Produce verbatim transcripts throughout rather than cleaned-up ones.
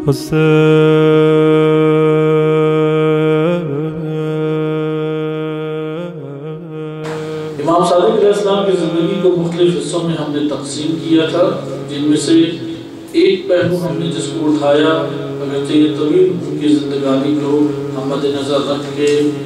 امام صادق علیہ السلام کی زندگی کو مختلف حصوں میں ہم نے تقسیم کیا تھا، جن میں سے ایک پہلو ہم نے جس کو اٹھایا، اگرچہ یہ طویل ان کی زندگانی کو ہم مد نظر رکھ کے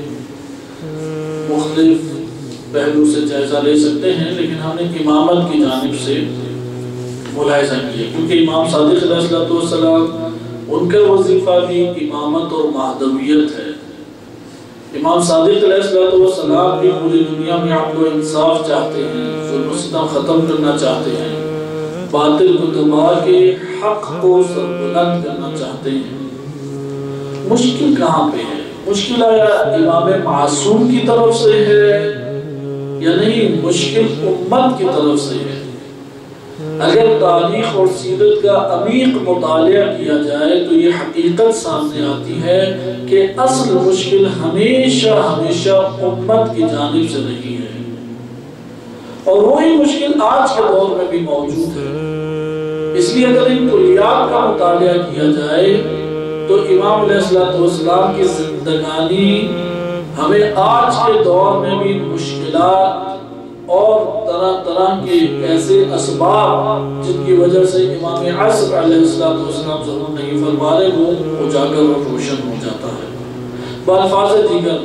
مختلف پہلو سے جائزہ لے سکتے ہیں، لیکن ہم نے امامت کی جانب سے ملاحظہ کیا، کیونکہ امام صادق علیہ السلام ان کا وظیفہ بھی امامت اور مہدویت ہے۔ امام صادق علیہ السلام بھی پوری دنیا میں عدل و انصاف چاہتے ہیں، ظلم و ستم ختم کرنا چاہتے ہیں، باطل کو دبا کے حق کو سربلند کرنا چاہتے ہیں۔ مشکل کہاں پہ ہے؟ مشکل آیا امام معصوم کی طرف سے ہے یا نہیں، مشکل امت کی طرف سے ہے۔ اگر تاریخ اور سیرت کا عمیق مطالعہ کیا جائے تو یہ حقیقت سامنے آتی ہے کہ اصل مشکل ہمیشہ ہمیشہ امت کی جانب سے رہی ہے، اور وہی مشکل آج کے دور میں بھی موجود ہے۔ اس لیے اگر ان کلیات کا مطالعہ کیا جائے تو امام علیہ السلام کی زندگانی ہمیں آج کے دور میں بھی مشکلات اور طرح طرح کے ایسے اسباب جن کی وجہ سے امام عصر علیہ السلام ضرور نہیں فرما رہے، وہ اجاگر اور روشن ہو جاتا ہے۔ بالفاظ دیگر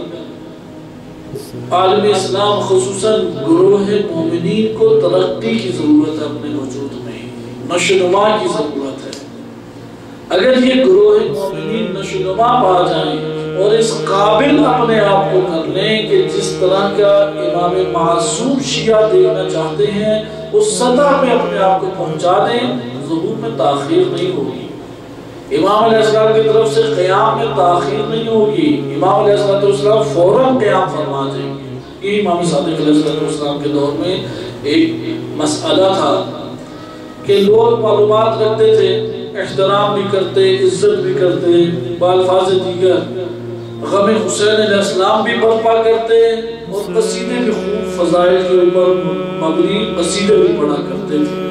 عالم اسلام خصوصاً گروہ مومنین کو ترقی کی ضرورت ہے، اپنے وجود میں نشوونما کی ضرورت ہے۔ اگر یہ گروہ مومنین نشوونما پا جائیں اور اس قابل اپنے آپ کو کر لیں کہ جس طرح کا امام معصوم شیعہ دیکھنا چاہتے ہیں اس سطح پہ اپنے آپ کو پہنچا دیں، ظہور میں تاخیر نہیں ہوگی، امام علیہ السلام کی طرف سے قیام میں تاخیر نہیں ہوگی، امام علیہ السلام فوراً قیام فرما جائیں گے۔ یہ امام صادق علیہ السلام کے دور میں ایک مسئلہ تھا کہ لوگ معلومات رکھتے تھے، احترام بھی کرتے، عزت بھی کرتے، بالفاظ دیگر غم حسین علیہ السلام بھی برپا کرتے اور قصیدے بھی خوب فضائل کے اوپر مبنی قصیدے بھی پڑھا کرتے تھے،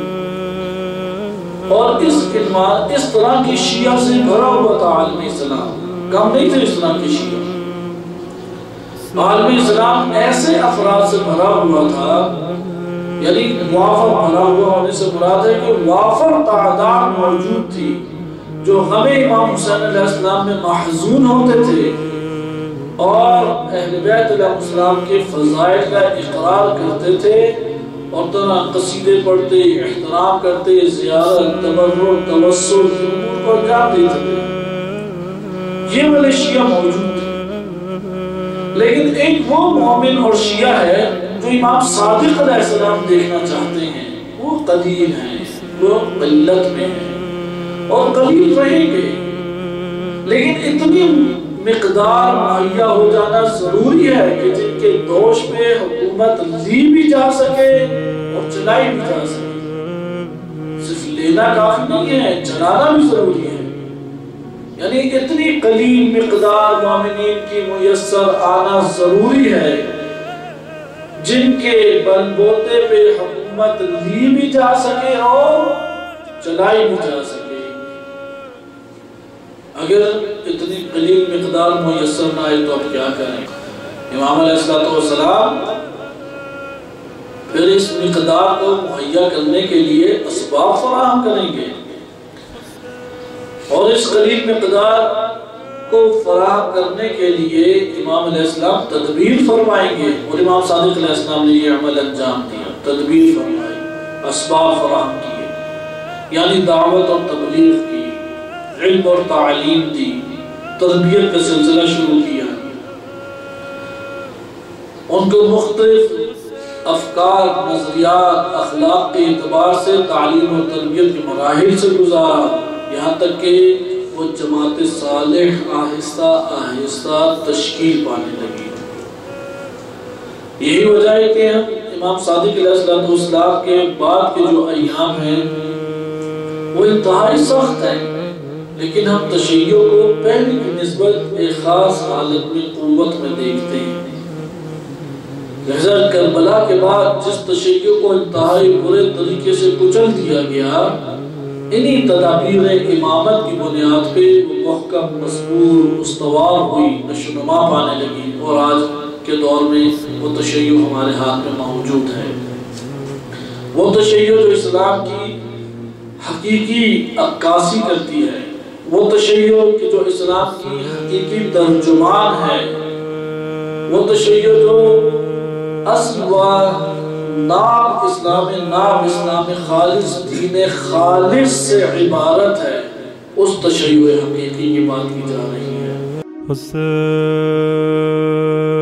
اور اس اس طرح کی شیعہ سے بھرا ہوا تھا عالم اسلام، کم نہیں تھے اس طرح کی شیعہ۔ عالم اسلام ایسے افراد سے بھرا ہوا تھا، یعنی وافر بھرا ہوا ہونے سے مراد ہے کہ وافر تعداد موجود تھی جو ہمیں امام حسین علیہ السلام میں محزون ہوتے تھے اور اہل بیت علیہ السلام کے فضائل کا اقرار کرتے تھے اور طرح قصیدے پڑھتے، احترام کرتے، زیارت، تبرک، توسل امور کو انجام دیتے تھے۔ یہ والے شیعہ موجود تھے، لیکن ایک وہ مومن اور شیعہ ہے جو امام صادق علیہ السلام دیکھنا چاہتے ہیں، وہ قلیل ہیں، وہ قلت میں ہیں اور قلیل رہیں گے، لیکن اتنی مقدار مہیا ہو جانا ضروری ہے کہ جن کے دوش پہ حکومت لی بھی جا سکے اور چلائی بھی جا سکے۔ صرف لینا کافی نہیں ہے، چلانا بھی ضروری ہے، یعنی اتنی قلیل مقدار مومنین کی میسر آنا ضروری ہے جن کے بل بوتے پہ حکومت لی بھی جا سکے اور چلائی بھی جا سکے۔ اگر اتنی قلیل مقدار میسر نہ آئے تو اب کیا کریں؟ امام علیہ السلام پھر اس مقدار کو مہیا کرنے کے لیے اسباب فراہم کریں گے، اور اس قلیل مقدار کو فراہم کرنے کے لیے امام علیہ السلام تدبیر فرمائیں گے، اور امام صادق علیہ السلام نے یہ عمل انجام دیا، تدبیر فرمائی، اسباب فراہم کیے، یعنی دعوت اور تبلیغ کی، علم اور تعلیم دی، تربیت کا سلسلہ شروع کیا، ان کو مختلف افکار، نظریات، اخلاق کے اعتبار سے تعلیم اور تربیت کے مراحل سے گزارا، یہاں تک کہ وہ جماعت صالح آہستہ آہستہ تشکیل پانے لگی۔ یہی وجہ ہے کہ ہم امام صادق علیہ السلام کے بعد کے جو ایام ہیں وہ انتہائی سخت ہیں، لیکن ہم تشیع کو پہلے کی نسبت ایک خاص حالت میں قوت میں دیکھتے ہیں۔ لہذا کربلا کے بعد جس تشیع کو انتہائی برے طریقے سے کچل دیا گیا، انہی تدابیر امامت کی بنیاد پہ وہ محکم مضبوط استوار ہوئی، نشوونما پانے لگی، اور آج کے دور میں وہ تشیع ہمارے ہاتھ میں موجود ہے۔ وہ تشیع جو اسلام کی حقیقی عکاسی کرتی ہے، وہ تشیع جو اسلام کی حقیقی ترجمان ہے، وہ تشیع جو اصل و نام اسلام نام اسلام خالص دین خالص سے عبارت ہے، اس تشیع حقیقی کی بات کی جا رہی ہے۔